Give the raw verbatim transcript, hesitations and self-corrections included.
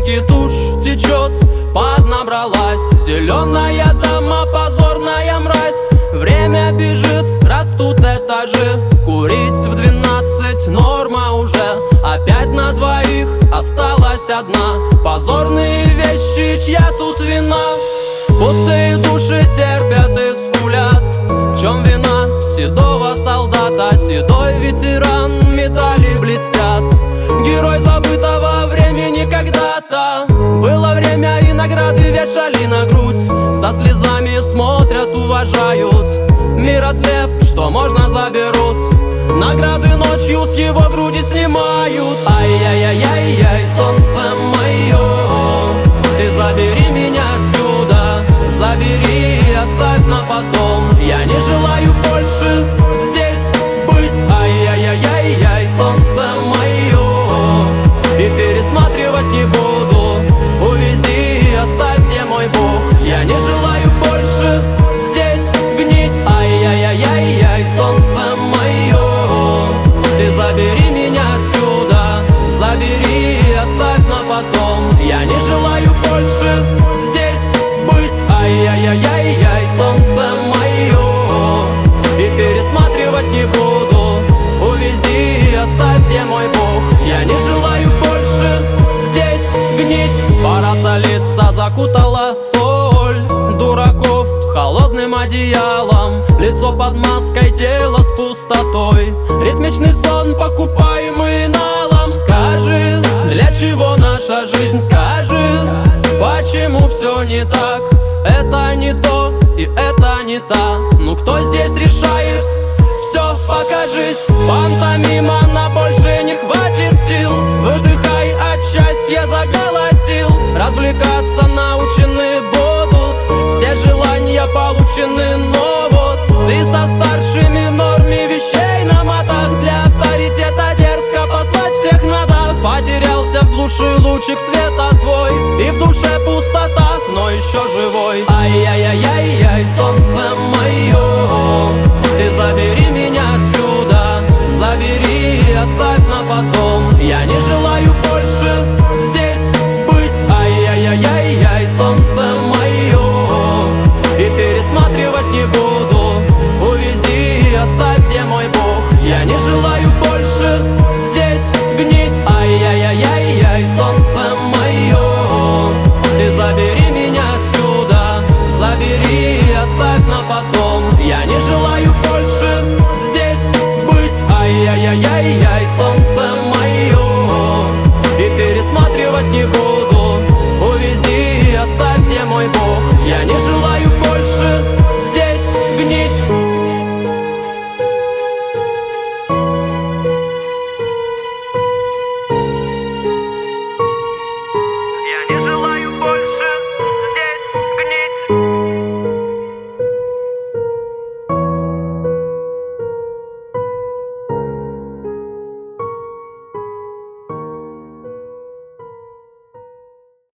реки тушь течет, поднабралась зеленая дома, позорная мразь. Время бежит, растут этажи, курить в двенадцать норма уже. Опять на двоих осталась одна, позорные вещи, чья тут вина? Пустые души терпят и скулят. В чем вина седого солдата? Седой ветеран, медали блестят. Герой забытого времени когда-то. Было время, и награды вешали на грудь. Со слезами смотрят, уважают. Мирослеп, что можно заберут. Награды ночью с его груди снимают. Ай-яй-яй-яй-яй, солнце мое, ты забери меня отсюда. Забери и оставь на потом. Я не желаю больше здесь быть. Ай-яй-яй-яй-яй, солнце мое, и пересматривать не буду. Увези и оставь, где мой Бог. Я не желаю больше здесь гнить. Ай-яй-яй-яй-яй, солнце мое, ты забери меня отсюда. Забери и оставь на потом. Я не желаю больше здесь быть. Ай-яй-яй-яй-яй, солнце мое, и пересматривать не буду. Увези и оставь, где мой Бог. Я не желаю больше здесь гнить. Пора солиться, закутала соль дураков холодным одеялом. Лицо под маской, тело с пустотой. Ритмичный сон, покупаемый налом. Скажи, для чего наша жизнь? Скажи, почему все не так? Это не то и это не та. Ну кто здесь решает? Все, покажись. Пантомима, на больше не хватит сил. Выдыхай, от счастья заголосил. Развлекаться научены будут. Все желания получены, но вот ты со старшими в норме вещей на матах. Для авторитета дерзко послать всех надо. Потерялся в глуши лучик света твой, и в душе пустота, но еще живой. Ай-яй-яй-яй-яй, солнце мое, ты забери меня отсюда. Забери и оставь на потом. Я не желаю больше здесь быть. Ай-яй-яй-яй-яй, солнце мое, и пересматривать не буду. Увези и оставь, где мой Бог. Я не желаю больше здесь гнить. Ай-яй-яй-яй-яй, солнце мое, ты забери меня отсюда. Забери и оставь на потом. Я не желаю больше здесь быть. Ай-яй-яй-яй-яй, солнце мое, и пересматривать не буду. Увези и оставь, где мой Бог. Я не